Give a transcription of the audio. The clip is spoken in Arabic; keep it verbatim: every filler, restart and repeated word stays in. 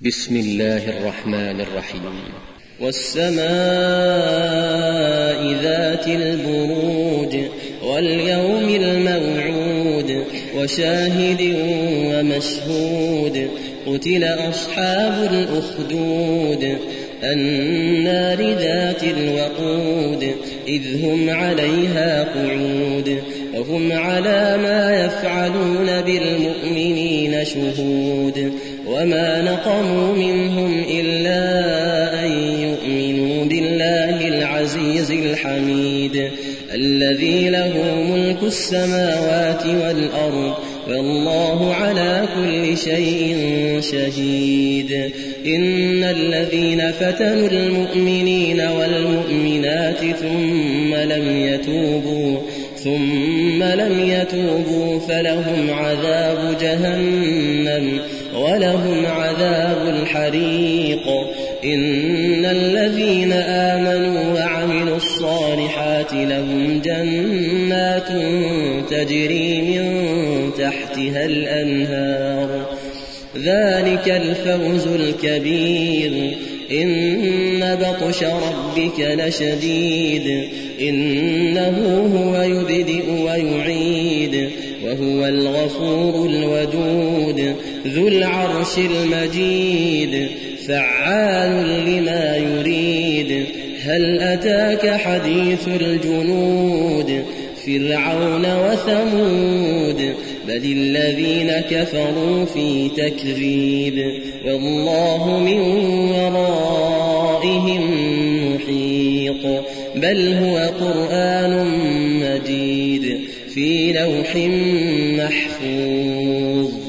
بسم الله الرحمن الرحيم. والسماء ذات البروج واليوم الموعود وشاهد ومشهود قتل أصحاب الأخدود النار ذات الوقود إذ هم عليها قعود وهم على ما يفعلون بالمؤمنين شهود وما نقموا منهم إلا أن يؤمنوا بالله العزيز الحميد الذي له ملك السماوات والأرض والله على كل شيء شهيد. إن الذين فتنوا المؤمنين والمؤمنات ثم لم يتوبوا ثم لم يتوبوا فلهم عذاب جهنم ولهم عذاب الحريق. إن الذين آمنوا وعملوا الصالحات لهم جنات تجري من تحتها الأنهار ذلك الفوز الكبير. إن بطش ربك لشديد إنه هو يبدئ ويعيد وهو الغفور الودود ذو العرش المجيد فعال لما يريد. هل أتاك حديث الجنود فرعون وثمود بل الذين كفروا في تكذيب والله من ورائهم محيط. بل هو قرآن مجيد في لوح محفوظ.